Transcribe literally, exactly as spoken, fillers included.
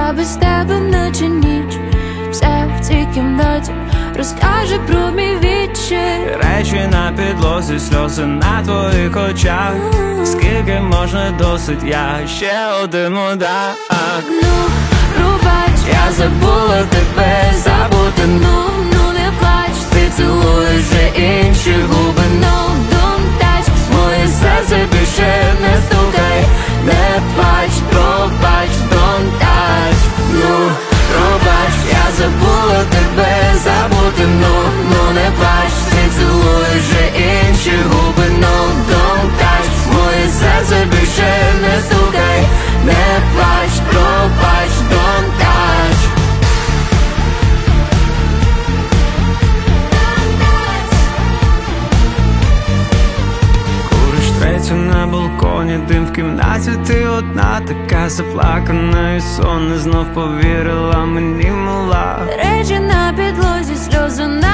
я без тебе наче ніч. Все в цій кімнаті розкаже про мій відчай. Речі на підлозі, сльози на твоїх очах. Скільки можна досить, я ще один мудак. Ну, пробач, Я забула тебе, забути, ну, ну не плач. ти цілуєш вже інші губи. No, don't touch. Моє серце більше не стукай, не плач, пробач, don't touch. Ну, пробач, я забула тебе, забути, ну, ну не плач. Ти цілуєш вже інші губи. No, don't touch. Моє серце більше не стукай, не плач, пробач, don't touch. Куриш третю на балконі, дим в кімнаті, ти одна, така заплакана і сонна. Знов повірила мені, мала. Речі на підлозі, сльози на